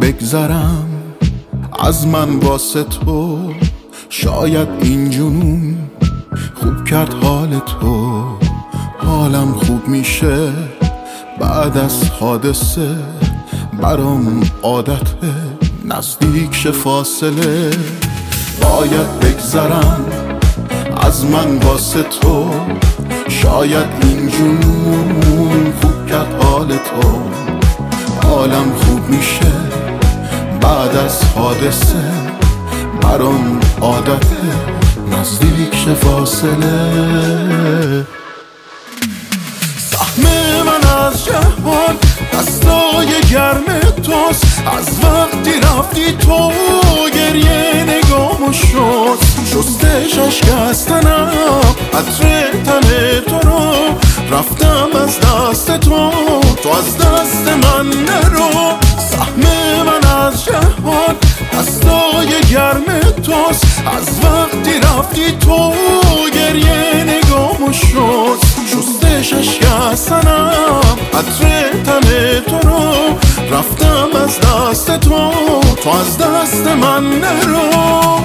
بگذرم از من واسه تو، شاید این جنون خوب کرد حال تو. حالم خوب میشه بعد از حادثه، برام عادته نزدیک شه فاصله. باید بگذرم از من واسه تو، شاید این جنون خوب کرد حال تو. حالم خوب میشه بعد از حادثه، برام عادته نزدیک شه فاصله. سهم من از جهان دستای گرم توست، از وقتی رفتی تو گریه نگامو شسته شکستنم عطر تن تو رو. رفتم از دست تو، تو از دست من نرو. سهم من از جهان دستای گرم توست، از وقتی رفتی تو گریه نگامو شسته شکستنم عطر تن تو رو. رفتم از دست تو، تو از دست من نرو.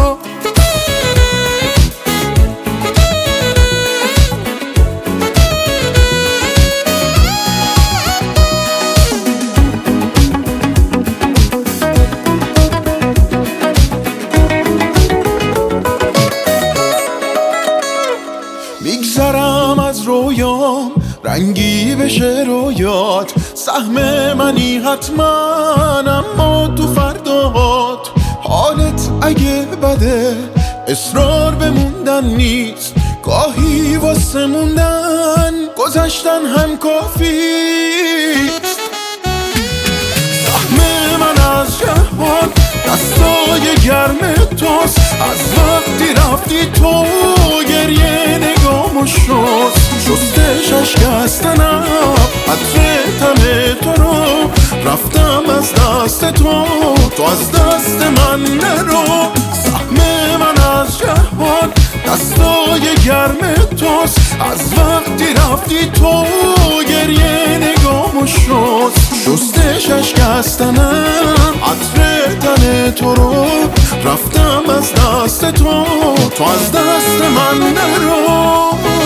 میگذرم از رویام رنگی بشه رویات، سهم منی حتما اما تو فردات. حالت اگه بده اصرار بموندن نیست، گاهی واسه موندن گذشتن هم کافیست. سهم من از جهان دستای گرم توست، از وقتی رفتی تو گریه نگامو شسته شکستنم عطر تن تو رو. رفتم از دست تو، تو از دست من نرو. سهم من از جهان دستای گرم توست، از وقتی رفتی تو گریه نگامو شسته شکستنم عطر تن تو رو. رفتم از دست تو، تو از دست من نرو.